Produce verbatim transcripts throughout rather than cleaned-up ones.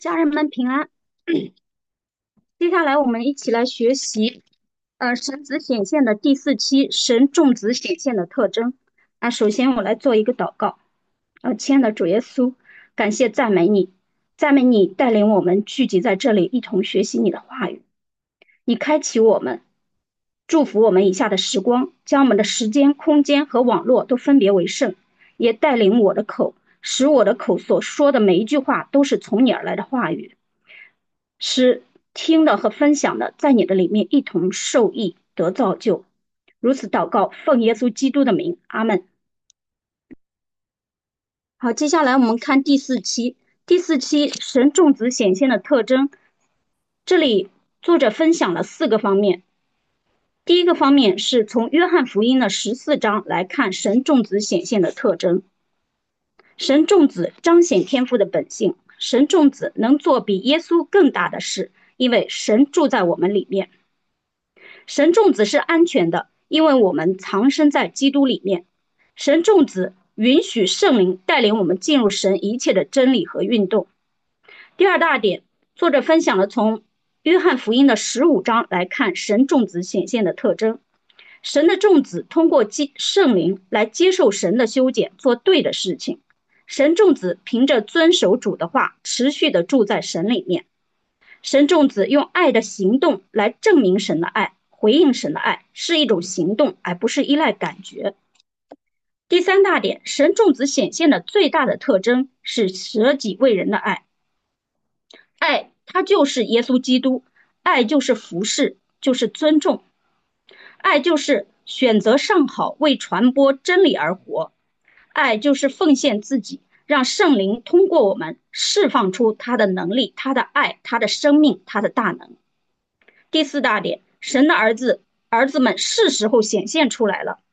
家人们平安。接下来我们一起来学习，呃，神子显现的第四期，神众子显现的特征。那首先我来做一个祷告。呃，亲爱的主耶稣，感谢赞美你，赞美你带领我们聚集在这里，一同学习你的话语。你开启我们，祝福我们以下的时光，将我们的时间、空间和网络都分别为圣，也带领我的口，使我的口所说的每一句话都是从你而来的话语。使听的和分享的在你的里面一同受益得造就。如此祷告，奉耶稣基督的名，阿门。好，接下来我们看第四期。第四期神众子显现的特征，这里作者分享了四个方面。第一个方面是从约翰福音的十四章来看神众子显现的特征。神众子彰显天父的本性，神众子能做比耶稣更大的事，因为神住在我们里面。神众子是安全的，因为我们藏身在基督里面。神众子允许圣灵带领我们进入神一切的真理和运动。第二大点，作者分享了从约翰福音的十五章来看神众子显现的特征。神的众子通过圣灵来接受神的修剪，做对的事情。神众子凭着遵守主的话，持续的住在神里面。神众子用爱的行动来证明神的爱，回应神的爱，是一种行动，而不是依赖感觉。第三大点，神众子显现的最大的特征是舍己为人的爱。爱，它就是耶稣基督，爱就是服侍，就是尊重，爱就是选择上好，为传播真理而活，爱就是奉献自己，让圣灵通过我们释放出他的能力，他的爱，他的生命，他的大能。第四大点，神的儿子儿子们是时候显现出来了。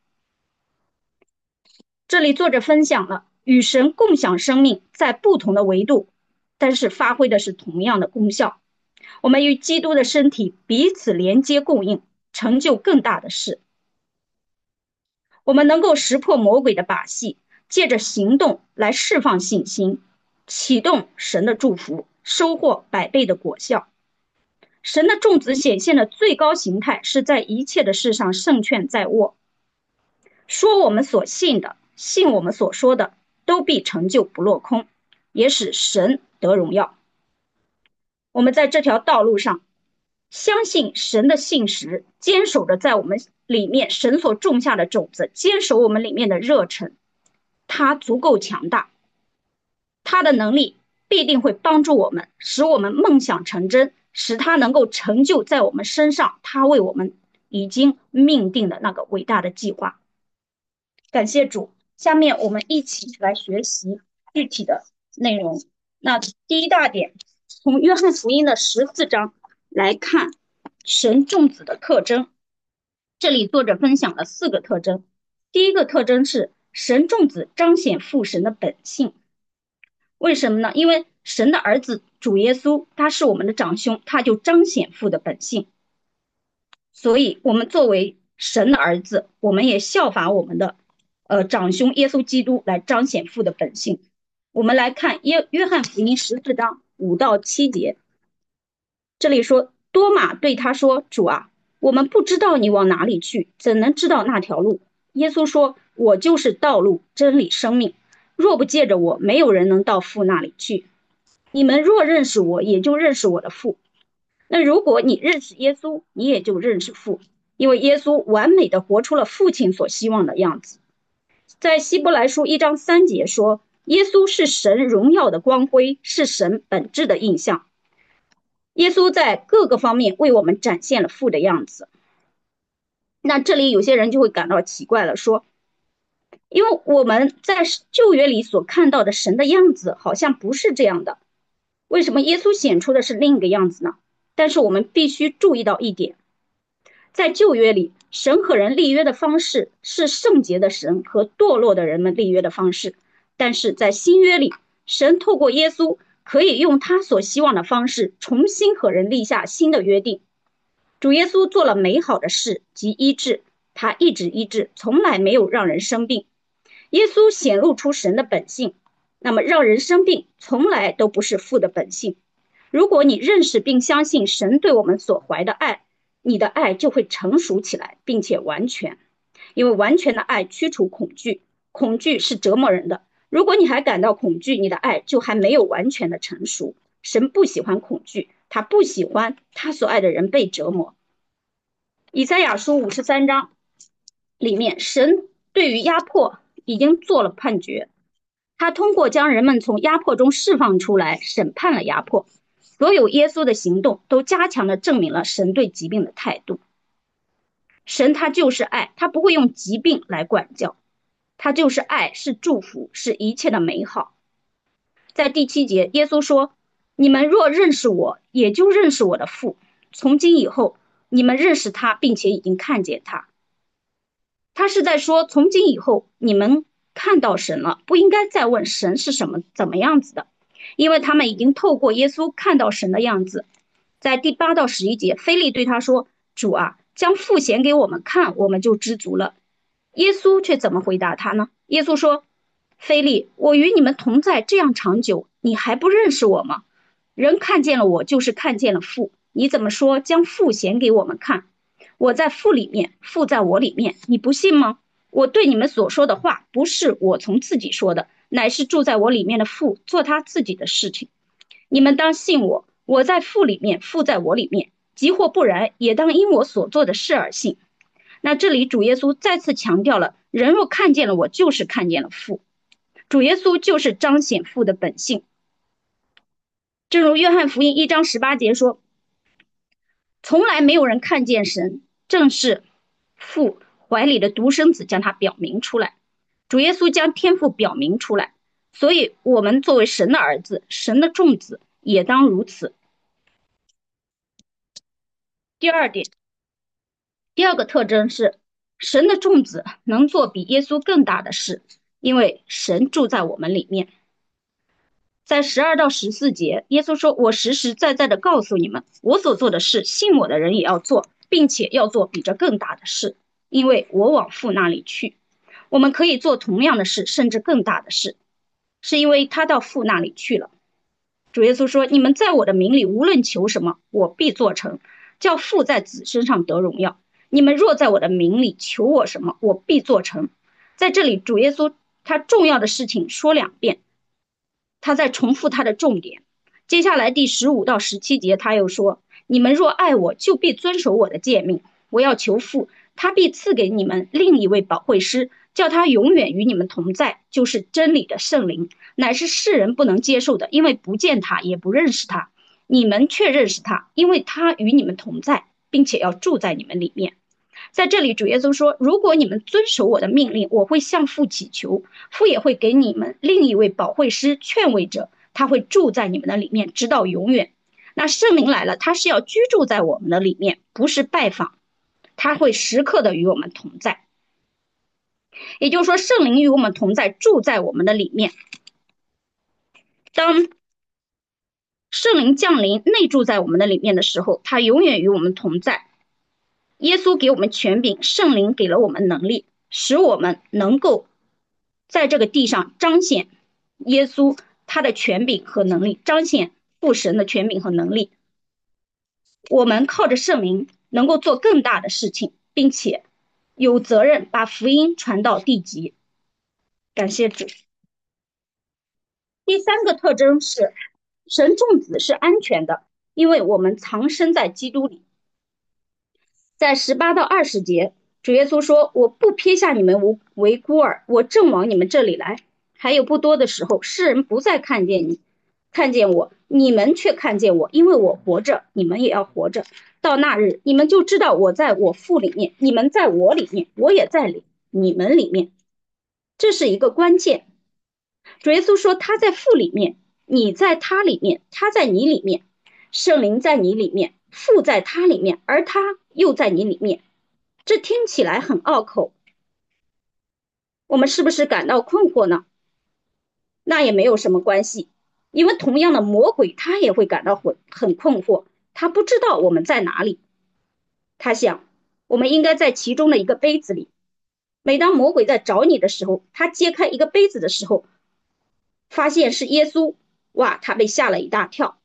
这里作者分享了与神共享生命，在不同的维度，但是发挥的是同样的功效。我们与基督的身体彼此连接供应，成就更大的事。我们能够识破魔鬼的把戏，借着行动来释放信心，启动神的祝福，收获百倍的果效。神的众子显现的最高形态是在一切的事上胜券在握，说我们所信的，信我们所说的，都必成就不落空，也使神得荣耀。我们在这条道路上相信神的信实，坚守着在我们里面神所种下的种子，坚守我们里面的热忱，他足够强大，他的能力必定会帮助我们，使我们梦想成真，使他能够成就在我们身上他为我们已经命定的那个伟大的计划。感谢主，下面我们一起来学习具体的内容。那第一大点，从约翰福音的十四章来看神众子的特征。这里作者分享了四个特征。第一个特征是神众子彰显父神的本性。为什么呢？因为神的儿子主耶稣他是我们的长兄，他就彰显父的本性。所以我们作为神的儿子，我们也效法我们的呃长兄耶稣基督来彰显父的本性。我们来看约约翰福音十四章五到七节，这里说，多马对他说，主啊，我们不知道你往哪里去，怎能知道那条路？耶稣说，我就是道路真理生命，若不借着我，没有人能到父那里去。你们若认识我，也就认识我的父。那如果你认识耶稣，你也就认识父，因为耶稣完美的活出了父亲所希望的样子。在希伯来书一章三节说，耶稣是神荣耀的光辉，是神本质的印象。耶稣在各个方面为我们展现了父的样子。那这里有些人就会感到奇怪了，说，因为我们在旧约里所看到的神的样子好像不是这样的，为什么耶稣显出的是另一个样子呢？但是我们必须注意到一点，在旧约里，神和人立约的方式是圣洁的神和堕落的人们立约的方式，但是在新约里，神透过耶稣可以用他所希望的方式重新和人立下新的约定。主耶稣做了美好的事及医治，他一直医治，从来没有让人生病。耶稣显露出神的本性，那么让人生病从来都不是父的本性。 如果你认识并相信神对我们所怀的爱，你的爱就会成熟起来，并且完全。因为完全的爱驱除恐惧，恐惧是折磨人的。如果你还感到恐惧，你的爱就还没有完全的成熟。神不喜欢恐惧，他不喜欢他所爱的人被折磨。以赛亚书五十三章里面，神对于压迫已经做了判决，他通过将人们从压迫中释放出来，审判了压迫。所有耶稣的行动都加强地证明了神对疾病的态度。神他就是爱，他不会用疾病来管教，他就是爱，是祝福，是一切的美好。在第七节，耶稣说：你们若认识我，也就认识我的父。从今以后，你们认识他，并且已经看见他。他是在说，从今以后，你们看到神了，不应该再问神是什么怎么样子的，因为他们已经透过耶稣看到神的样子。在第八到十一节，腓利对他说：主啊，将父显给我们看，我们就知足了。耶稣却怎么回答他呢？耶稣说：腓利，我与你们同在这样长久，你还不认识我吗？人看见了我，就是看见了父。你怎么说将父显给我们看？我在父里面，父在我里面，你不信吗？我对你们所说的话，不是我从自己说的，乃是住在我里面的父做他自己的事情。你们当信我，我在父里面，父在我里面，即或不然，也当因我所做的事而信。那这里主耶稣再次强调了，人若看见了我，就是看见了父。主耶稣就是彰显父的本性。正如约翰福音一章十八节说，从来没有人看见神，正是父怀里的独生子将他表明出来。主耶稣将天父表明出来，所以我们作为神的儿子，神的众子也当如此。第二点，第二个特征是神的众子能做比耶稣更大的事，因为神住在我们里面。在十二到十四节，耶稣说：我实实在在的告诉你们，我所做的事，信我的人也要做，并且要做比这更大的事，因为我往父那里去。我们可以做同样的事，甚至更大的事，是因为他到父那里去了。主耶稣说：你们在我的名里无论求什么，我必做成，叫父在子身上得荣耀。你们若在我的名里求我什么，我必做成。在这里，主耶稣他重要的事情说两遍，他在重复他的重点。接下来第十五到十七节他又说：你们若爱我，就必遵守我的诫命。我要求父，他必赐给你们另一位保惠师，叫他永远与你们同在，就是真理的圣灵，乃是世人不能接受的，因为不见他，也不认识他。你们却认识他，因为他与你们同在，并且要住在你们里面。在这里主耶稣说，如果你们遵守我的命令，我会向父祈求，父也会给你们另一位保惠师，劝慰者，他会住在你们的里面，直到永远。那圣灵来了，他是要居住在我们的里面，不是拜访，他会时刻的与我们同在。也就是说，圣灵与我们同在，住在我们的里面。当圣灵降临内住在我们的里面的时候，他永远与我们同在。耶稣给我们权柄，圣灵给了我们能力，使我们能够在这个地上彰显耶稣他的权柄和能力，彰显父神的权柄和能力。我们靠着圣灵能够做更大的事情，并且有责任把福音传到地极。感谢主。第三个特征是神众子是安全的，因为我们藏身在基督里。在十八到二十节，主耶稣说：我不撇下你们为孤儿，我正往你们这里来。还有不多的时候，世人不再看见你，看见我，你们却看见我，因为我活着，你们也要活着。到那日，你们就知道我在我父里面，你们在我里面，我也在里你们里面。这是一个关键。主耶稣说他在父里面，你在他里面，他在你里面，圣灵在你里面，父在他里面，而他又在你里面。这听起来很拗口，我们是不是感到困惑呢？那也没有什么关系，因为同样的魔鬼他也会感到很很困惑，他不知道我们在哪里。他想我们应该在其中的一个杯子里。每当魔鬼在找你的时候，他揭开一个杯子的时候，发现是耶稣，哇，他被吓了一大跳。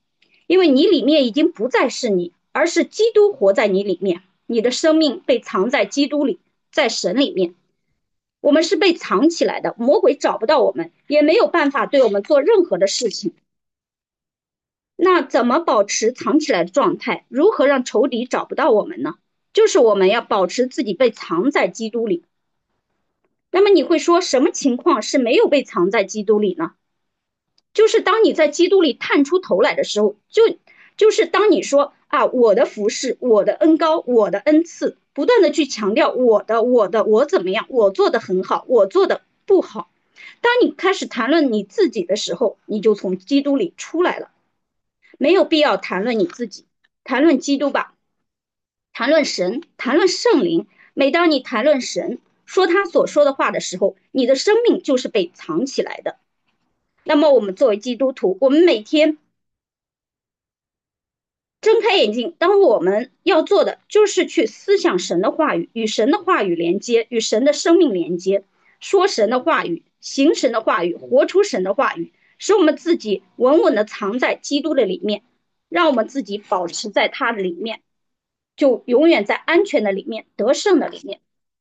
因为你里面已经不再是你，而是基督活在你里面，你的生命被藏在基督里，在神里面。我们是被藏起来的，魔鬼找不到我们，也没有办法对我们做任何的事情。那怎么保持藏起来的状态？如何让仇敌找不到我们呢？就是我们要保持自己被藏在基督里。那么你会说，什么情况是没有被藏在基督里呢？就是当你在基督里探出头来的时候，就就是当你说啊，我的服饰，我的恩高，我的恩赐，不断的去强调我的我的我怎么样，我做的很好，我做的不好。当你开始谈论你自己的时候，你就从基督里出来了，没有必要谈论你自己，谈论基督吧，谈论神，谈论圣灵。每当你谈论神，说他所说的话的时候，你的生命就是被藏起来的。那么我们作为基督徒，我们每天睁开眼睛，当我们要做的就是去思想神的话语，与神的话语连接，与神的生命连接，说神的话语，行神的话语，活出神的话语，使我们自己稳稳的藏在基督的里面，让我们自己保持在他的里面，就永远在安全的里面，得胜的里面。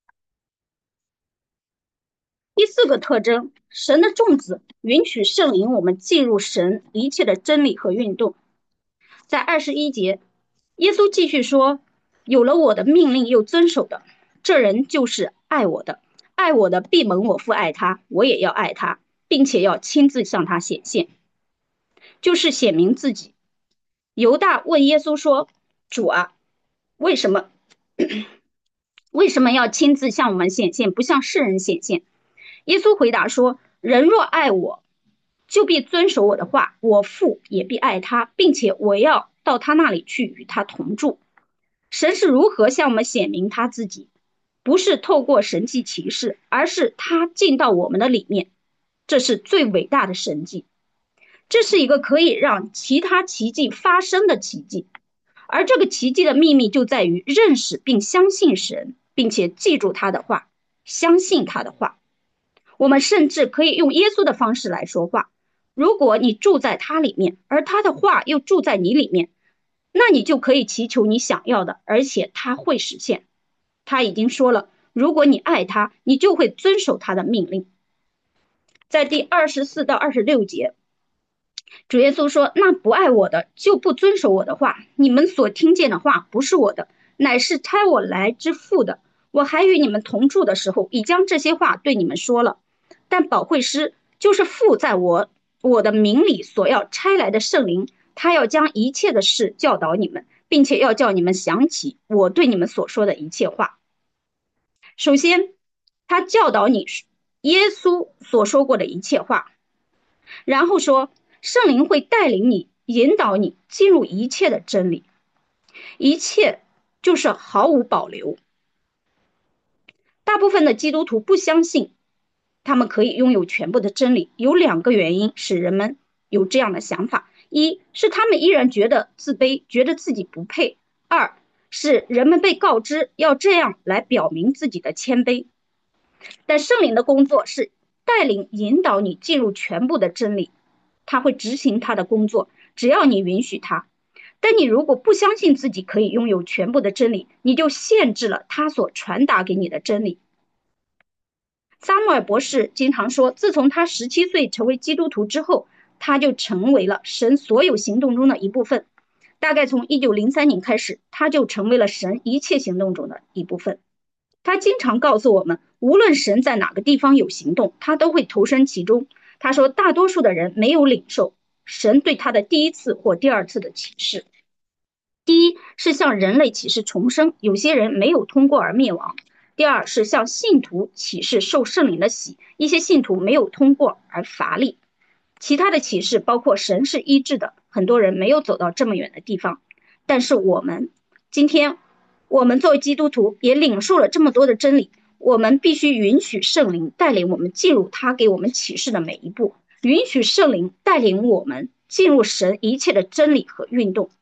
第四个特征，神的种子允许圣灵我们进入神一切的真理和运动。在二十一节，耶稣继续说，有了我的命令又遵守的，这人就是爱我的，爱我的必蒙我父爱他，我也要爱他，并且要亲自向他显现，就是显明自己。犹大问耶稣说，主啊，为什么为什么要亲自向我们显现，不向世人显现？耶稣回答说，人若爱我，就必遵守我的话，我父也必爱他，并且我要到他那里去与他同住。神是如何向我们显明他自己？不是透过神迹奇事，而是他进到我们的里面，这是最伟大的神迹。这是一个可以让其他奇迹发生的奇迹，而这个奇迹的秘密就在于认识并相信神，并且记住他的话，相信他的话。我们甚至可以用耶稣的方式来说话。如果你住在他里面，而他的话又住在你里面，那你就可以祈求你想要的，而且他会实现。他已经说了，如果你爱他，你就会遵守他的命令。在第二十四到二十六节，主耶稣说，那不爱我的就不遵守我的话，你们所听见的话不是我的，乃是差我来之父的。我还与你们同住的时候，已将这些话对你们说了。但保惠师就是父在我我的名里所要差来的圣灵，他要将一切的事教导你们，并且要叫你们想起我对你们所说的一切话。首先，他教导你耶稣所说过的一切话，然后说圣灵会带领你，引导你进入一切的真理，一切就是毫无保留。大部分的基督徒不相信他们可以拥有全部的真理，有两个原因使人们有这样的想法：一是他们依然觉得自卑，觉得自己不配；二是人们被告知要这样来表明自己的谦卑。但圣灵的工作是带领引导你进入全部的真理，他会执行他的工作，只要你允许他。但你如果不相信自己可以拥有全部的真理，你就限制了他所传达给你的真理。撒母耳博士经常说，自从他十七岁成为基督徒之后，他就成为了神所有行动中的一部分。大概从一九零三年开始，他就成为了神一切行动中的一部分。他经常告诉我们，无论神在哪个地方有行动，他都会投身其中。他说，大多数的人没有领受神对他的第一次或第二次的启示。第一是向人类启示重生，有些人没有通过而灭亡。第二是向信徒启示受圣灵的洗，一些信徒没有通过而乏力。其他的启示包括神是医治的，很多人没有走到这么远的地方。但是我们今天我们作为基督徒也领受了这么多的真理，我们必须允许圣灵带领我们进入他给我们启示的每一步，允许圣灵带领我们进入神一切的真理和运动。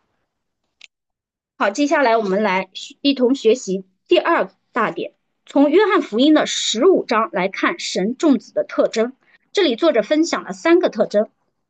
好，接下来我们来一同学习第二大点，从约翰福音的十五章来看神种子的特征。这里作者分享了三个特征。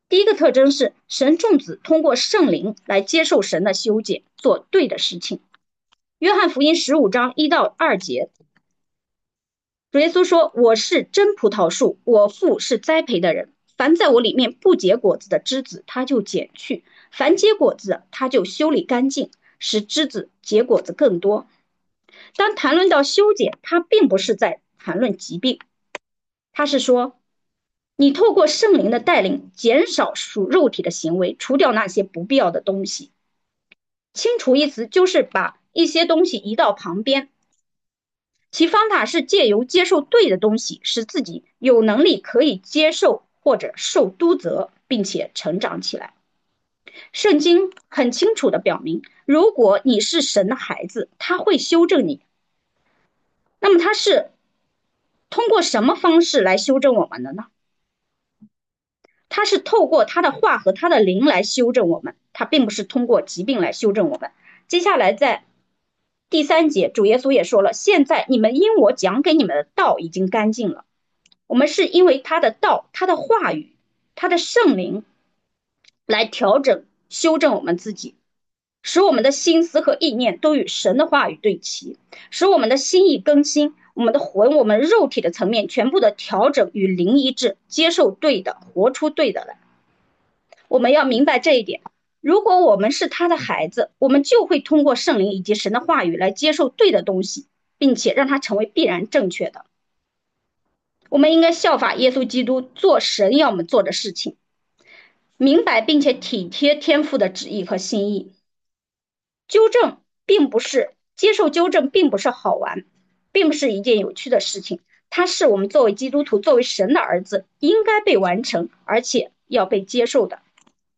第一个特征是神众子通过圣灵来接受神的修剪，做对的事情。约翰福音十五章一到二节，主耶稣说：“我是真葡萄树，我父是栽培的人。凡在我里面不结果子的枝子，他就剪去；凡结果子，他就修理干净，使枝子结果子更多。”当谈论到修剪，他并不是在谈论疾病，他是说，你透过圣灵的带领，减少属肉体的行为，除掉那些不必要的东西。清除意思就是把一些东西移到旁边，其方法是借由接受对的东西，使自己有能力可以接受或者受督责，并且成长起来。圣经很清楚地表明，如果你是神的孩子，他会修正你。那么他是通过什么方式来修正我们的呢？他是透过他的话和他的灵来修正我们，他并不是通过疾病来修正我们。接下来在第三节，主耶稣也说了，现在你们因我讲给你们的道已经干净了。我们是因为他的道，他的话语，他的圣灵来调整修正我们自己，使我们的心思和意念都与神的话语对齐，使我们的心意更新，我们的魂，我们肉体的层面全部的调整与灵一致，接受对的，活出对的来。我们要明白这一点，如果我们是他的孩子，我们就会通过圣灵以及神的话语来接受对的东西，并且让它成为必然正确的。我们应该效法耶稣基督，做神要我们做的事情，明白并且体贴天父的旨意和心意。纠正并不是接受纠正并不是好玩，并不是一件有趣的事情，它是我们作为基督徒，作为神的儿子应该被完成而且要被接受的。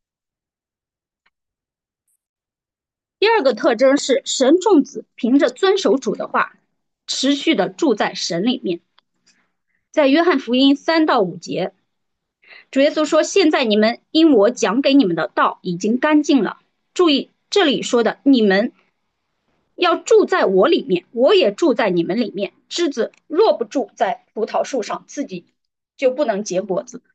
第二个特征是神众子凭着遵守主的话，持续的住在神里面。在约翰福音三到五节，主耶稣说，现在你们因我讲给你们的道已经干净了。注意这里说的，你们要住在我里面，我也住在你们里面。枝子若不住在葡萄树上，自己就不能结果子。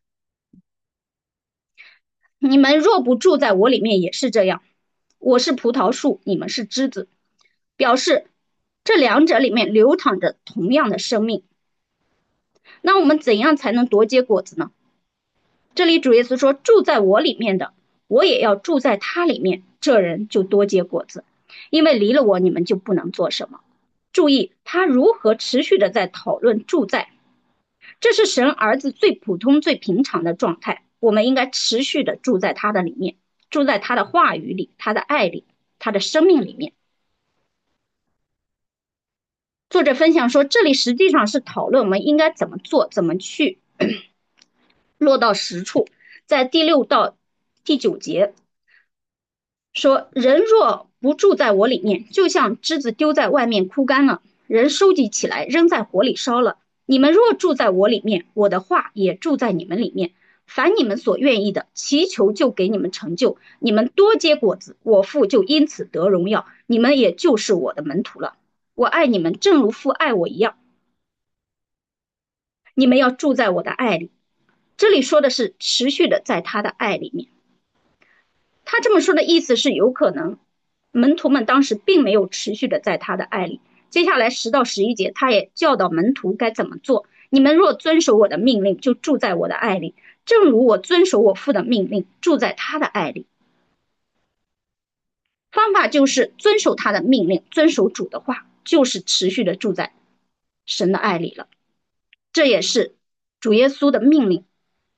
你们若不住在我里面也是这样。我是葡萄树，你们是枝子，表示这两者里面流淌着同样的生命。那我们怎样才能多结果子呢？这里主耶稣说，住在我里面的，我也要住在他里面，这人就多结果子，因为离了我，你们就不能做什么。注意他如何持续的在讨论住在，这是神儿子最普通最平常的状态，我们应该持续的住在他的里面，住在他的话语里，他的爱里，他的生命里面。作者分享说，这里实际上是讨论我们应该怎么做，怎么去落到实处。在第六到第九节说，人若不住在我里面，就像枝子丢在外面枯干了，人收集起来扔在火里烧了。你们若住在我里面，我的话也住在你们里面，凡你们所愿意的，祈求就给你们成就。你们多结果子，我父就因此得荣耀，你们也就是我的门徒了。我爱你们，正如父爱我一样。你们要住在我的爱里。这里说的是持续的在他的爱里面。他这么说的意思是，有可能门徒们当时并没有持续的在他的爱里。接下来十到十一节，他也教导门徒该怎么做。你们若遵守我的命令，就住在我的爱里，正如我遵守我父的命令，住在他的爱里。方法就是遵守他的命令，遵守主的话，就是持续的住在神的爱里了。这也是主耶稣的命令。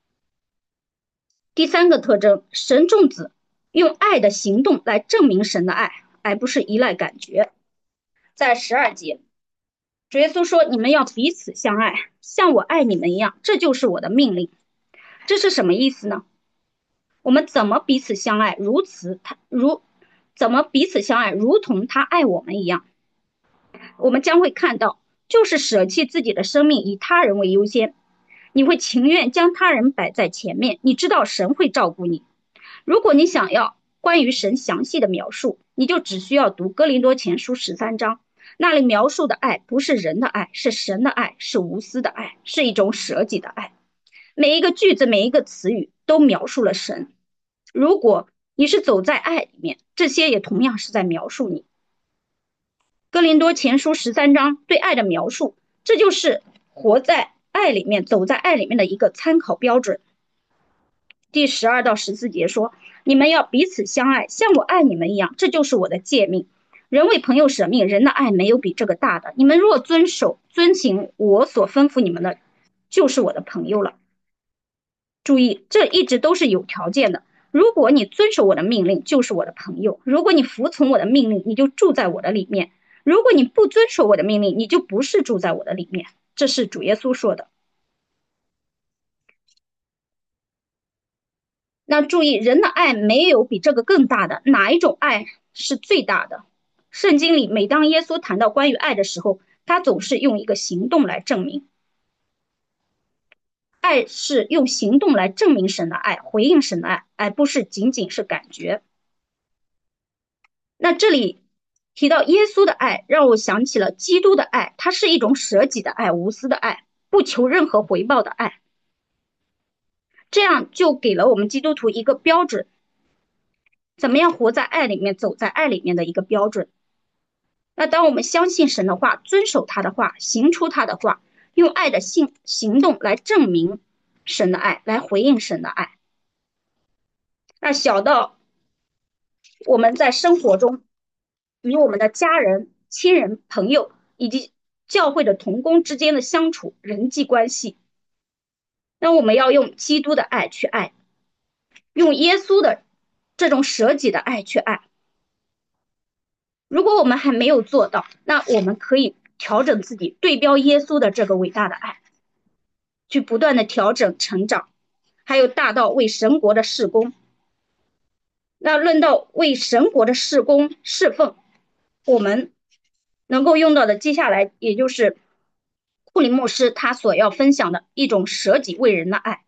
第三个特征，神众子用爱的行动来证明神的爱，而不是依赖感觉。在十二节，主耶稣说，你们要彼此相爱，像我爱你们一样，这就是我的命令。这是什么意思呢？我们怎么彼此相爱？如此他如怎么彼此相爱，如同他爱我们一样。我们将会看到，就是舍弃自己的生命，以他人为优先。你会情愿将他人摆在前面，你知道神会照顾你。如果你想要关于神详细的描述，你就只需要读哥林多前书十三章，那里描述的爱不是人的爱，是神的爱，是无私的爱，是一种舍己的爱。 每一个句子，每一个词语都描述了神。如果你是走在爱里面，这些也同样是在描述你。哥林多前书十三章对爱的描述，这就是活在爱里面、走在爱里面的一个参考标准。第十二到十四节说，你们要彼此相爱，像我爱你们一样，这就是我的诫命。人为朋友舍命，人的爱没有比这个大的。你们若遵守、遵行我所吩咐你们的，就是我的朋友了。注意，这一直都是有条件的。如果你遵守我的命令，就是我的朋友；如果你服从我的命令，你就住在我的里面；如果你不遵守我的命令，你就不是住在我的里面。这是主耶稣说的。那注意，人的爱没有比这个更大的。哪一种爱是最大的？圣经里每当耶稣谈到关于爱的时候，他总是用一个行动来证明。爱是用行动来证明神的爱，回应神的爱，而不是仅仅是感觉。那这里提到耶稣的爱，让我想起了基督的爱，它是一种舍己的爱，无私的爱，不求任何回报的爱。这样就给了我们基督徒一个标准，怎么样活在爱里面，走在爱里面的一个标准。那当我们相信神的话，遵守他的话，行出他的话，用爱的行行动来证明神的爱，来回应神的爱。那小到我们在生活中与我们的家人、亲人、朋友以及教会的同工之间的相处、人际关系，那我们要用基督的爱去爱，用耶稣的这种舍己的爱去爱。如果我们还没有做到，那我们可以调整自己，对标耶稣的这个伟大的爱，去不断的调整成长。还有大到为神国的事工。那论到为神国的事工侍奉，我们能够用到的接下来也就是库里牧师他所要分享的一种舍己为人的爱。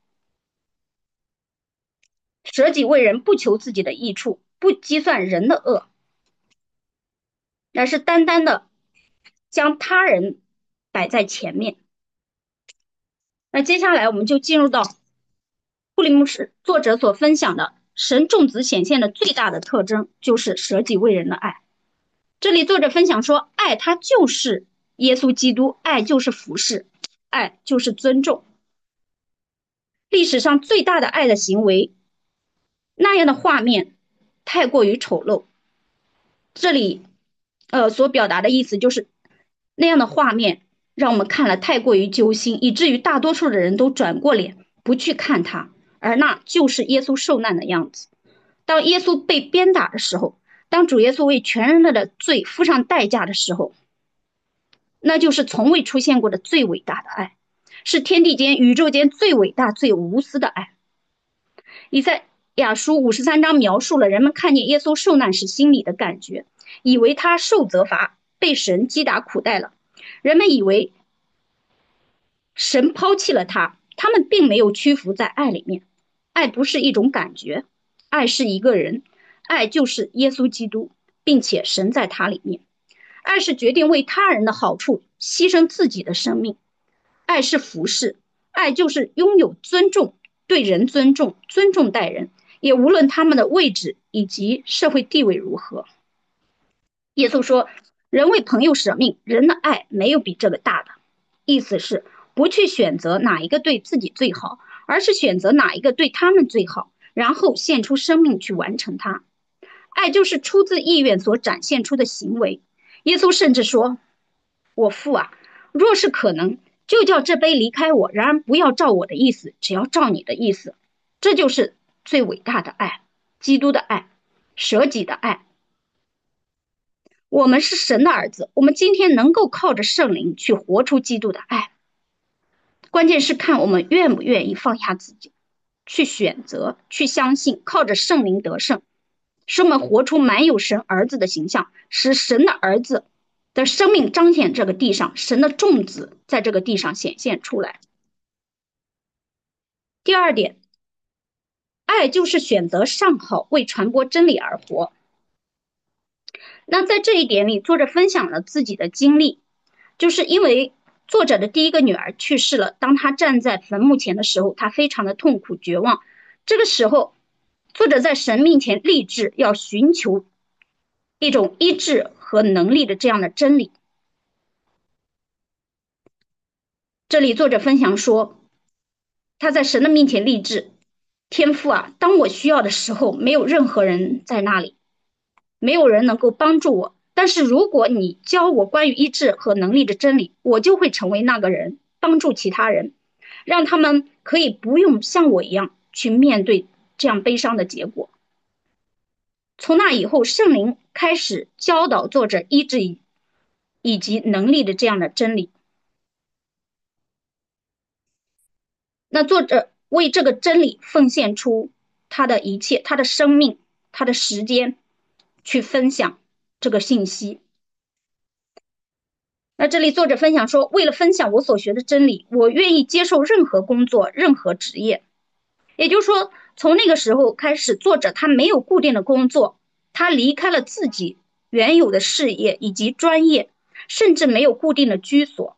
舍己为人，不求自己的益处，不计算人的恶，而是单单的将他人摆在前面。那接下来我们就进入到库里牧师作者所分享的神众子显现的最大的特征，就是舍己为人的爱。这里作者分享说，爱它就是耶稣基督，爱就是服侍，爱就是尊重。历史上最大的爱的行为，那样的画面太过于丑陋。这里呃所表达的意思就是那样的画面让我们看了太过于揪心，以至于大多数的人都转过脸不去看他，而那就是耶稣受难的样子。当耶稣被鞭打的时候，当主耶稣为全人类的罪付上代价的时候，那就是从未出现过的最伟大的爱，是天地间宇宙间最伟大最无私的爱。以赛亚书五十三章描述了人们看见耶稣受难时心里的感觉，以为他受责罚，被神击打苦待了。人们以为神抛弃了他，他们并没有屈服在爱里面。爱不是一种感觉，爱是一个人，爱就是耶稣基督，并且神在他里面。爱是决定为他人的好处牺牲自己的生命，爱是服侍，爱就是拥有尊重，对人尊重，尊重待人，也无论他们的位置以及社会地位如何。耶稣说，人为朋友舍命，人的爱没有比这个大的。意思是不去选择哪一个对自己最好，而是选择哪一个对他们最好，然后献出生命去完成它。爱就是出自意愿所展现出的行为。耶稣甚至说，我父啊，若是可能，就叫这杯离开我，然而不要照我的意思，只要照你的意思。这就是最伟大的爱，基督的爱，舍己的爱。我们是神的儿子，我们今天能够靠着圣灵去活出基督的爱，关键是看我们愿不愿意放下自己，去选择，去相信，靠着圣灵得胜，使我们活出满有神儿子的形象，使神的儿子的生命彰显这个地上，神的众子在这个地上显现出来。第二点，爱就是选择上好，为传播真理而活。那在这一点里，作者分享了自己的经历，就是因为作者的第一个女儿去世了，当他站在坟墓前的时候，他非常的痛苦绝望。这个时候，作者在神面前立志要寻求一种医治和能力的这样的真理。这里作者分享说，他在神的面前立志，天父啊，当我需要的时候，没有任何人在那里，没有人能够帮助我。但是如果你教我关于医治和能力的真理，我就会成为那个人，帮助其他人，让他们可以不用像我一样去面对这样悲伤的结果。从那以后，圣灵开始教导作者医治以以及能力的这样的真理。那作者为这个真理奉献出他的一切，他的生命，他的时间，去分享这个信息。那这里作者分享说，为了分享我所学的真理，我愿意接受任何工作，任何职业。也就是说，从那个时候开始，作者他没有固定的工作，他离开了自己原有的事业以及专业，甚至没有固定的居所，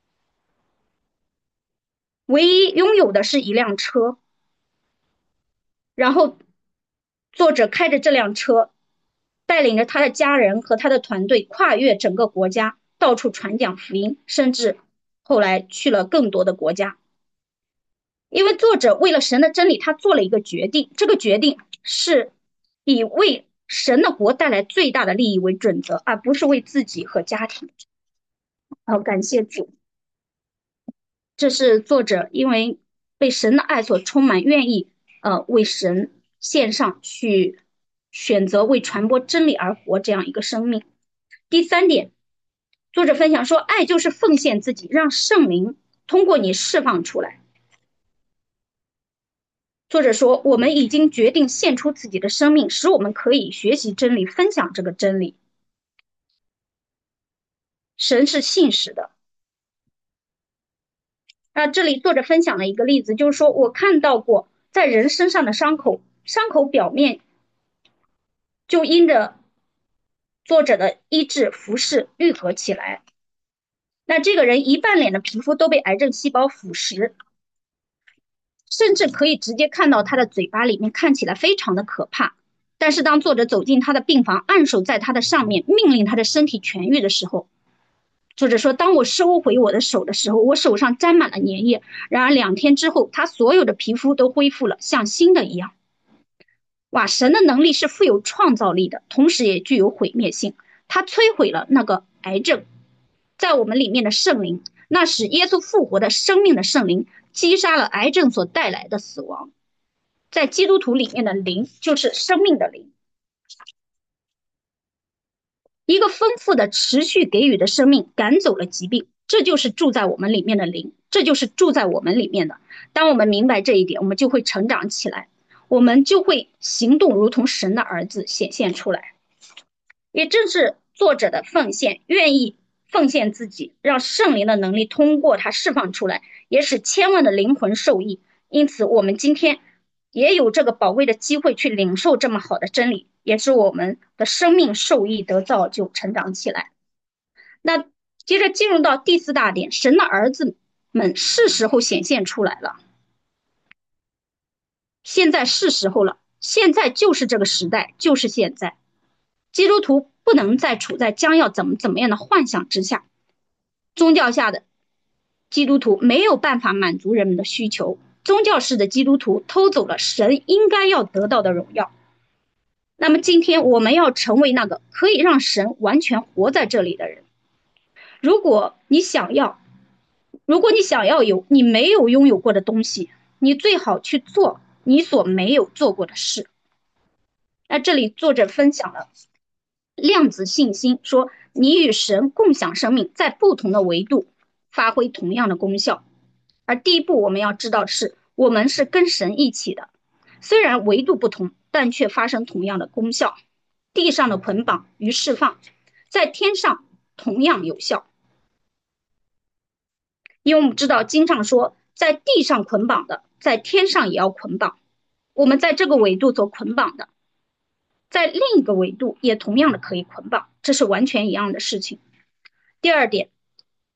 唯一拥有的是一辆车。然后作者开着这辆车，带领着他的家人和他的团队跨越整个国家，到处传讲福音，甚至后来去了更多的国家。因为作者为了神的真理，他做了一个决定，这个决定是以为神的国带来最大的利益为准则，而不是为自己和家庭。好，感谢主。这是作者因为被神的爱所充满，愿意呃为神献上去，选择为传播真理而活这样一个生命。第三点，作者分享说，爱就是奉献自己，让圣灵通过你释放出来。作者说，我们已经决定献出自己的生命，使我们可以学习真理，分享这个真理。神是信实的。那这里作者分享了一个例子，就是说我看到过在人身上的伤口，伤口表面就因着作者的医治服饰愈合起来。那这个人一半脸的皮肤都被癌症细胞腐蚀，甚至可以直接看到他的嘴巴里面，看起来非常的可怕。但是当作者走进他的病房，按手在他的上面，命令他的身体痊愈的时候，作者说，当我收回我的手的时候，我手上沾满了粘液，然而两天之后，他所有的皮肤都恢复了，像新的一样。哇，神的能力是富有创造力的，同时也具有毁灭性。他摧毁了那个癌症在我们里面的圣灵，那使耶稣复活的生命的圣灵击杀了癌症所带来的死亡。在基督徒里面的灵就是生命的灵，一个丰富的持续给予的生命赶走了疾病，这就是住在我们里面的灵，这就是住在我们里面的。当我们明白这一点，我们就会成长起来，我们就会行动如同神的儿子显现出来。也正是作者的奉献，愿意奉献自己，让圣灵的能力通过他释放出来，也使千万的灵魂受益。因此我们今天也有这个宝贵的机会去领受这么好的真理，也是我们的生命受益得造就成长起来。那接着进入到第四大点，神的儿子们是时候显现出来了，现在是时候了，现在就是这个时代，就是现在。基督徒不能再处在将要怎么怎么样的幻想之下，宗教下的基督徒没有办法满足人们的需求，宗教式的基督徒偷走了神应该要得到的荣耀。那么今天我们要成为那个可以让神完全活在这里的人。如果你想要，如果你想要有你没有拥有过的东西，你最好去做你所没有做过的事。那这里作者分享了量子信心，说你与神共享生命，在不同的维度发挥同样的功效。而第一步我们要知道的是，我们是跟神一起的，虽然维度不同，但却发生同样的功效。地上的捆绑与释放，在天上同样有效。因为我们知道经上说，在地上捆绑的，在天上也要捆绑。我们在这个维度所捆绑的，在另一个维度也同样的可以捆绑，这是完全一样的事情。第二点，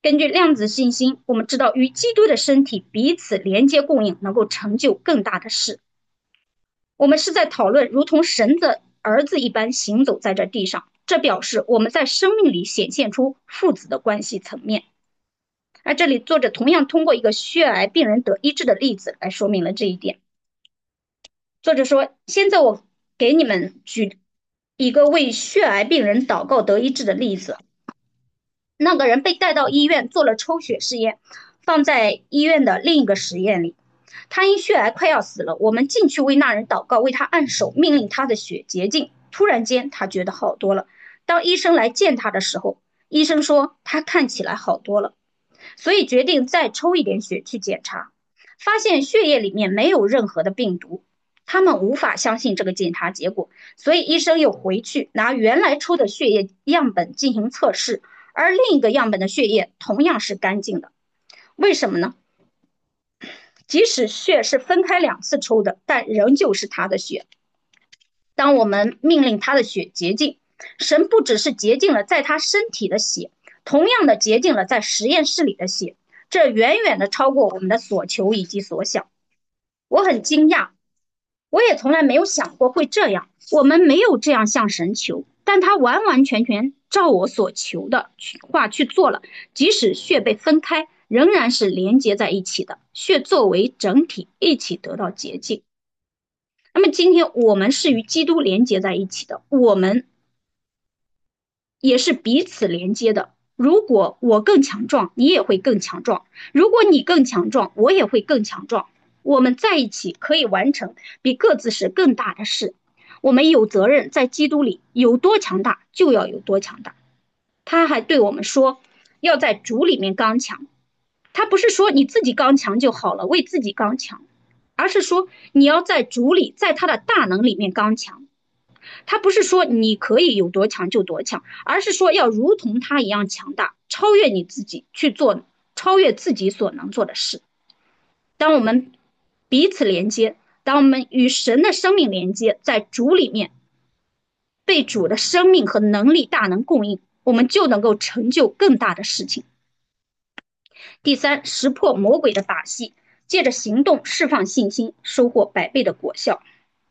根据量子信息，我们知道与基督的身体彼此连接供应，能够成就更大的事。我们是在讨论如同神的儿子一般行走在这地上，这表示我们在生命里显现出父子的关系层面。而这里作者同样通过一个血癌病人得医治的例子来说明了这一点。作者说，现在我给你们举一个为血癌病人祷告得医治的例子。那个人被带到医院做了抽血试验，放在医院的另一个实验里。他因血癌快要死了，我们进去为那人祷告，为他按手，命令他的血洁净。突然间，他觉得好多了。当医生来见他的时候，医生说他看起来好多了，所以决定再抽一点血去检查，发现血液里面没有任何的病毒。他们无法相信这个检查结果，所以医生又回去拿原来抽的血液样本进行测试，而另一个样本的血液同样是干净的。为什么呢？即使血是分开两次抽的，但仍旧是他的血。当我们命令他的血洁净，神不只是洁净了在他身体的血，同样的洁净了在实验室里的血，这远远的超过我们的所求以及所想。我很惊讶，我也从来没有想过会这样。我们没有这样向神求，但他完完全全照我所求的话去做了。即使血被分开，仍然是连接在一起的，血作为整体一起得到洁净。那么今天我们是与基督连接在一起的，我们也是彼此连接的。如果我更强壮，你也会更强壮；如果你更强壮，我也会更强壮。我们在一起可以完成比各自时更大的事。我们有责任在基督里有多强大就要有多强大。他还对我们说，要在主里面刚强。他不是说你自己刚强就好了，为自己刚强，而是说你要在主里，在他的大能里面刚强。他不是说你可以有多强就多强，而是说要如同他一样强大，超越你自己去做，超越自己所能做的事。当我们彼此连接，当我们与神的生命连接，在主里面被主的生命和能力大能供应，我们就能够成就更大的事情。第三，识破魔鬼的把戏，借着行动释放信心，收获百倍的果效。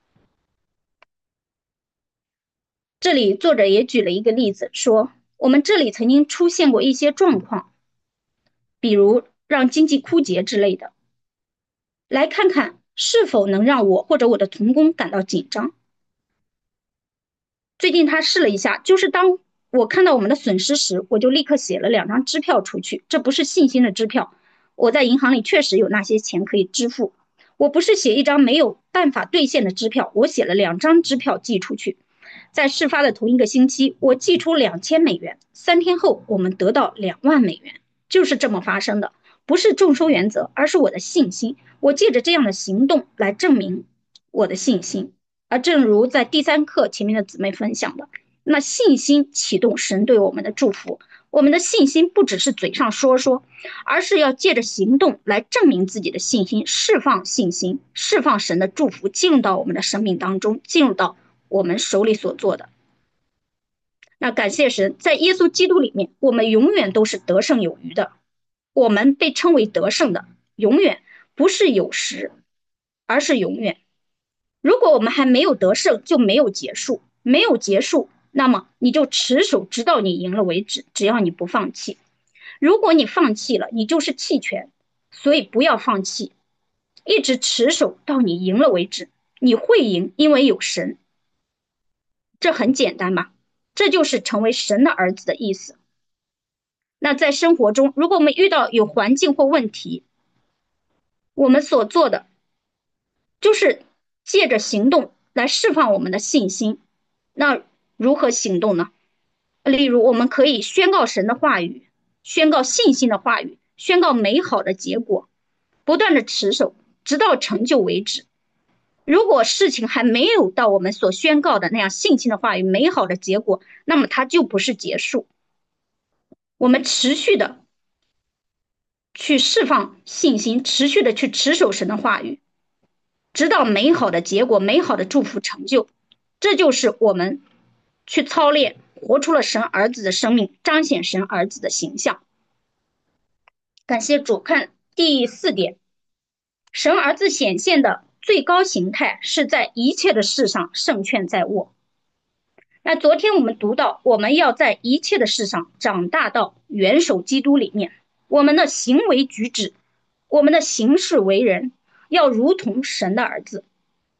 这里作者也举了一个例子，说我们这里曾经出现过一些状况，比如让经济枯竭之类的。来看看是否能让我或者我的同工感到紧张。最近他试了一下，就是当我看到我们的损失时，我就立刻写了两张支票出去。这不是信心的支票，我在银行里确实有那些钱可以支付。我不是写一张没有办法兑现的支票，我写了两张支票寄出去。在事发的同一个星期，我寄出两千美元，三天后我们得到两万美元，就是这么发生的。不是众收原则，而是我的信心。我借着这样的行动来证明我的信心。而正如在第三课前面的姊妹分享的，那信心启动神对我们的祝福。我们的信心不只是嘴上说说，而是要借着行动来证明自己的信心，释放信心，释放神的祝福进入到我们的生命当中，进入到我们手里所做的。那感谢神，在耶稣基督里面，我们永远都是得胜有余的。我们被称为得胜的，永远不是有时，而是永远。如果我们还没有得胜，就没有结束，没有结束，那么你就持守直到你赢了为止，只要你不放弃。如果你放弃了，你就是弃权，所以不要放弃，一直持守到你赢了为止。你会赢，因为有神。这很简单吧？这就是成为神的儿子的意思。那在生活中，如果我们遇到有环境或问题，我们所做的就是借着行动来释放我们的信心。那如何行动呢？例如我们可以宣告神的话语，宣告信心的话语，宣告美好的结果，不断的持守直到成就为止。如果事情还没有到我们所宣告的那样信心的话语，美好的结果，那么它就不是结束。我们持续的去释放信心，持续的去持守神的话语，直到美好的结果，美好的祝福成就。这就是我们去操练，活出了神儿子的生命，彰显神儿子的形象。 感谢主。看第四点，神儿子显现的最高形态是在一切的事上胜券在握。那昨天我们读到，我们要在一切的事上长大到元首基督里面，我们的行为举止，我们的行事为人，要如同神的儿子。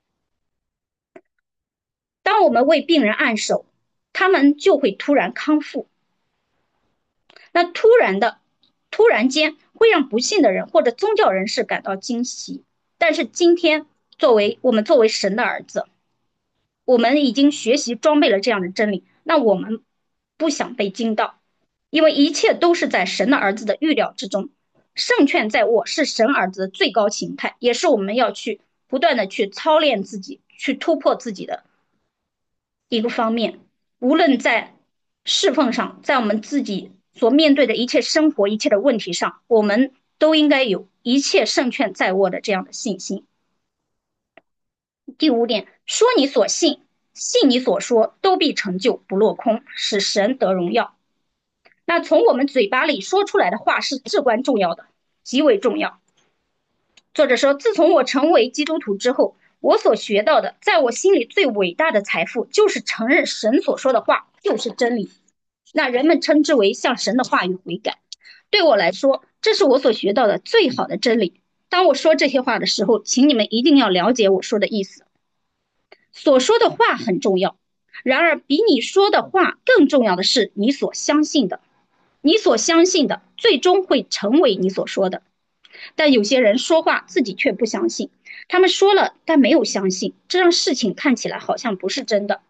当我们为病人按手，他们就会突然康复。那突然的，突然间会让不信的人或者宗教人士感到惊喜。但是今天，作为我们作为神的儿子，我们已经学习装备了这样的真理，那我们不想被惊到，因为一切都是在神的儿子的预料之中。胜券在握是神儿子的最高形态，也是我们要去不断的去操练自己，去突破自己的一个方面。无论在侍奉上，在我们自己所面对的一切生活、一切的问题上，我们都应该有一切胜券在握的这样的信心。第五点，说你所信，信你所说，都必成就，不落空，使神得荣耀。那从我们嘴巴里说出来的话是至关重要的，极为重要。作者说，自从我成为基督徒之后，我所学到的，在我心里最伟大的财富，就是承认神所说的话就是真理。那人们称之为向神的话语悔改。对我来说，这是我所学到的最好的真理。当我说这些话的时候，请你们一定要了解我说的意思。所说的话很重要，然而比你说的话更重要的是你所相信的。你所相信的最终会成为你所说的。但有些人说话自己却不相信，他们说了但没有相信，这让事情看起来好像不是真的。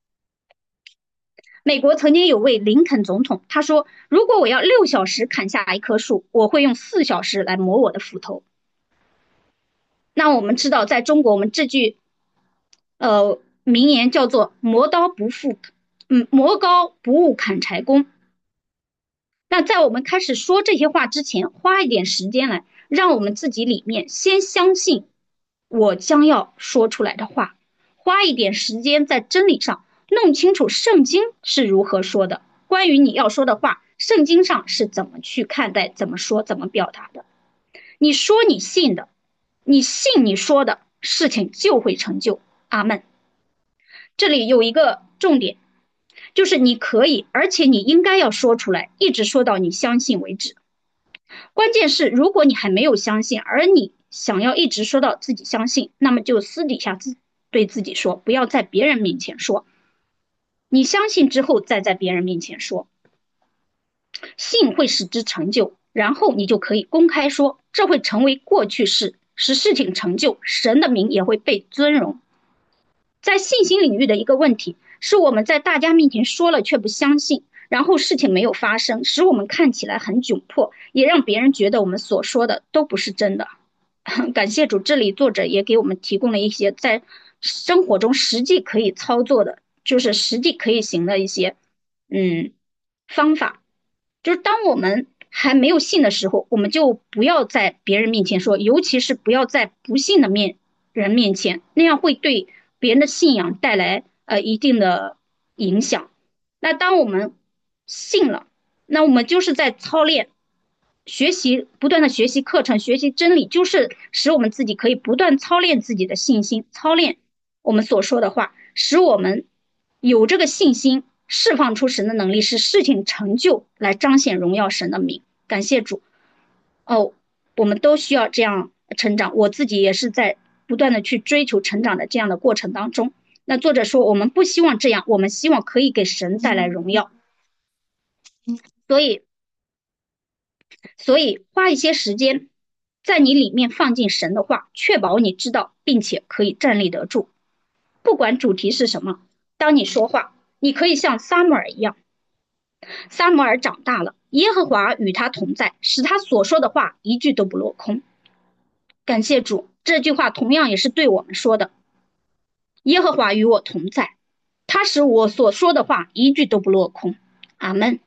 美国曾经有位林肯总统，他说，如果我要六小时砍下一棵树，我会用四小时来磨我的斧头。那我们知道，在中国，我们这句呃名言叫做磨刀不复嗯磨刀不误砍柴工。那在我们开始说这些话之前，花一点时间来，让我们自己里面先相信我将要说出来的话，花一点时间在真理上弄清楚圣经是如何说的，关于你要说的话，圣经上是怎么去看待、怎么说、怎么表达的。你说你信的，你信你说的，事情就会成就。阿们。这里有一个重点，就是你可以，而且你应该要说出来，一直说到你相信为止。关键是，如果你还没有相信，而你想要一直说到自己相信，那么就私底下自对自己说，不要在别人面前说。你相信之后，再在别人面前说。信会使之成就，然后你就可以公开说，这会成为过去式，使事情成就，神的名也会被尊荣。在信心领域的一个问题是，我们在大家面前说了却不相信，然后事情没有发生，使我们看起来很窘迫，也让别人觉得我们所说的都不是真的。感谢主，这里作者也给我们提供了一些在生活中实际可以操作的，就是实际可以行的一些嗯方法。就是当我们还没有信的时候，我们就不要在别人面前说，尤其是不要在不信的面人面前，那样会对别人的信仰带来呃一定的影响。那当我们信了，那我们就是在操练。学习不断的学习课程，学习真理，就是使我们自己可以不断操练自己的信心，操练我们所说的话，使我们有这个信心，释放出神的能力，使事情成就，来彰显荣耀神的名。感谢主。哦，我们都需要这样成长，我自己也是在不断的去追求成长的这样的过程当中。那作者说，我们不希望这样，我们希望可以给神带来荣耀。所以所以花一些时间在你里面放进神的话，确保你知道并且可以站立得住。不管主题是什么，当你说话，你可以像撒母耳一样。撒母耳长大了，耶和华与他同在，使他所说的话一句都不落空。感谢主，这句话同样也是对我们说的。耶和华与我同在，他使我所说的话一句都不落空。阿们。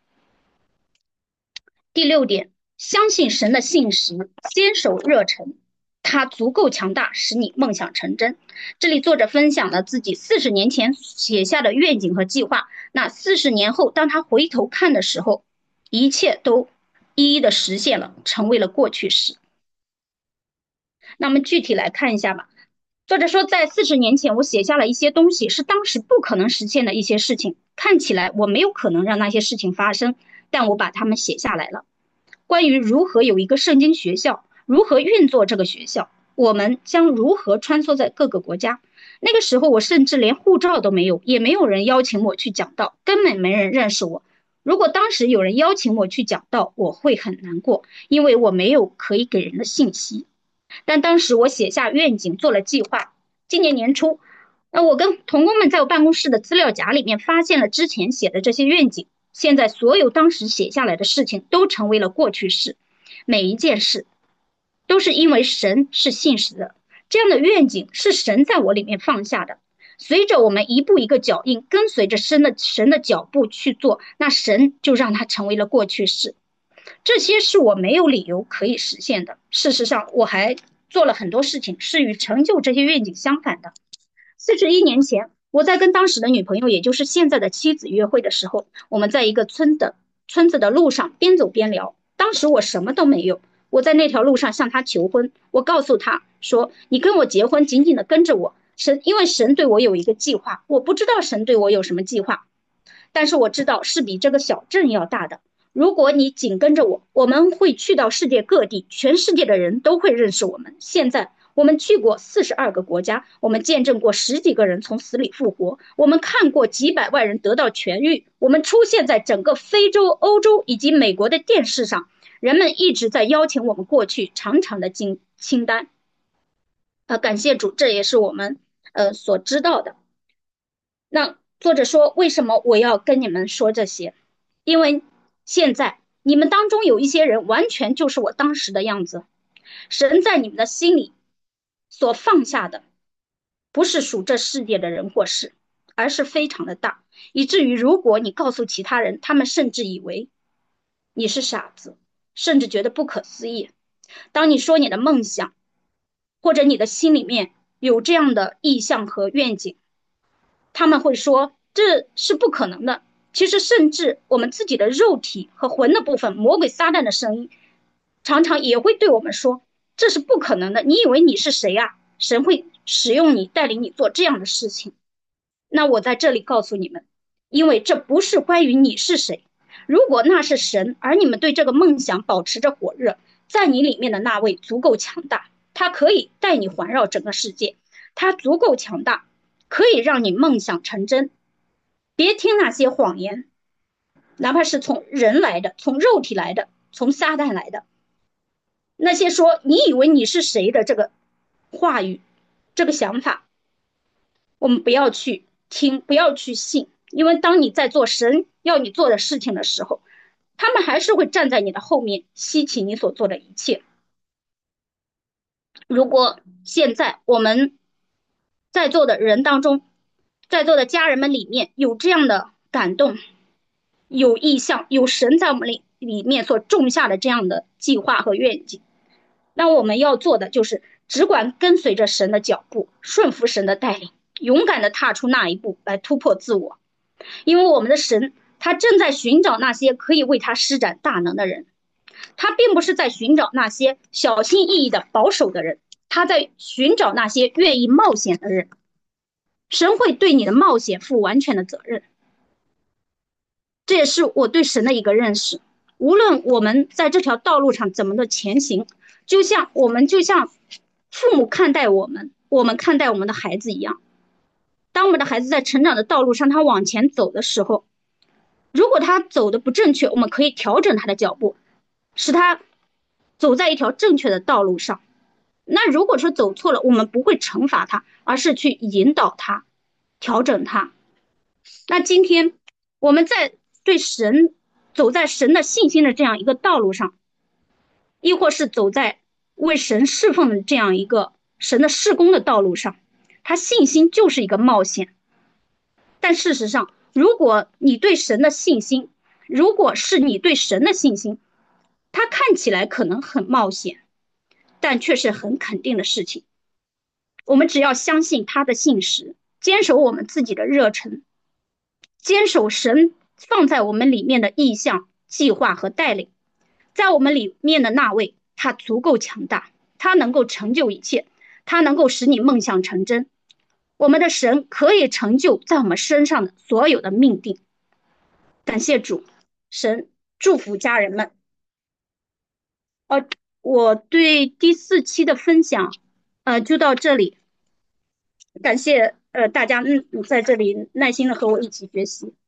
第六点，相信神的信实，坚守热忱，它足够强大，使你梦想成真。这里作者分享了自己四十年前写下的愿景和计划。那四十年后，当他回头看的时候，一切都一一的实现了，成为了过去式。那么具体来看一下吧。作者说，在四十年前，我写下了一些东西，是当时不可能实现的一些事情，看起来我没有可能让那些事情发生，但我把它们写下来了。关于如何有一个圣经学校，如何运作这个学校，我们将如何穿梭在各个国家。那个时候我甚至连护照都没有，也没有人邀请我去讲道，根本没人认识我。如果当时有人邀请我去讲道，我会很难过，因为我没有可以给人的信息。但当时我写下愿景，做了计划。今年年初，那我跟同工们在我办公室的资料夹里面发现了之前写的这些愿景。现在所有当时写下来的事情都成为了过去式，每一件事都是因为神是信实的，这样的愿景是神在我里面放下的。随着我们一步一个脚印，跟随着神的神的脚步去做，那神就让它成为了过去式。这些是我没有理由可以实现的。事实上，我还做了很多事情是与成就这些愿景相反的。四十一年前，我在跟当时的女朋友，也就是现在的妻子约会的时候，我们在一个村的村子的路上边走边聊。当时我什么都没有，我在那条路上向她求婚。我告诉她说：“你跟我结婚，紧紧的跟着我。神，因为神对我有一个计划，我不知道神对我有什么计划，但是我知道是比这个小镇要大的。如果你紧跟着我，我们会去到世界各地，全世界的人都会认识我们。现在我们去过四十二个国家，我们见证过十几个人从死里复活，我们看过几百万人得到痊愈，我们出现在整个非洲、欧洲以及美国的电视上，人们一直在邀请我们过去长长的清清单。呃，感谢主，这也是我们呃所知道的。那作者说，为什么我要跟你们说这些？因为现在你们当中有一些人完全就是我当时的样子。神在你们的心里所放下的，不是属这世界的人或事，而是非常的大，以至于如果你告诉其他人，他们甚至以为你是傻子，甚至觉得不可思议。当你说你的梦想，或者你的心里面有这样的意向和愿景，他们会说这是不可能的。其实甚至我们自己的肉体和魂的部分，魔鬼撒旦的声音常常也会对我们说这是不可能的，你以为你是谁啊？神会使用你，带领你做这样的事情。那我在这里告诉你们，因为这不是关于你是谁，如果那是神，而你们对这个梦想保持着火热，在你里面的那位足够强大，他可以带你环绕整个世界，他足够强大，可以让你梦想成真。别听那些谎言，哪怕是从人来的，从肉体来的，从撒旦来的，那些说你以为你是谁的这个话语，这个想法，我们不要去听，不要去信。因为当你在做神要你做的事情的时候，他们还是会站在你的后面，吸取你所做的一切。如果现在我们在座的人当中，在座的家人们里面有这样的感动，有意向，有神在我们里里面所种下的这样的计划和愿景，那我们要做的就是只管跟随着神的脚步，顺服神的带领，勇敢的踏出那一步来突破自我。因为我们的神他正在寻找那些可以为他施展大能的人，他并不是在寻找那些小心翼翼的保守的人，他在寻找那些愿意冒险的人。神会对你的冒险负完全的责任，这也是我对神的一个认识。无论我们在这条道路上怎么的前行，就像我们就像父母看待我们，我们看待我们的孩子一样。当我们的孩子在成长的道路上，他往前走的时候，如果他走的不正确，我们可以调整他的脚步，使他走在一条正确的道路上。那如果说走错了，我们不会惩罚他，而是去引导他，调整他。那今天我们在对神走在神的信心的这样一个道路上，亦或是走在为神侍奉的这样一个神的事工的道路上，他信心就是一个冒险。但事实上，如果你对神的信心，如果是你对神的信心，它看起来可能很冒险，但却是很肯定的事情。我们只要相信他的信实，坚守我们自己的热忱，坚守神放在我们里面的意向、计划和带领， 在我们里面的那位，他足够强大，他能够成就一切，他能够使你梦想成真。我们的神可以成就在我们身上的所有的命定。感谢主，神祝福家人们。呃，我对第四期的分享，呃，就到这里。感谢呃大家嗯在这里耐心的和我一起学习。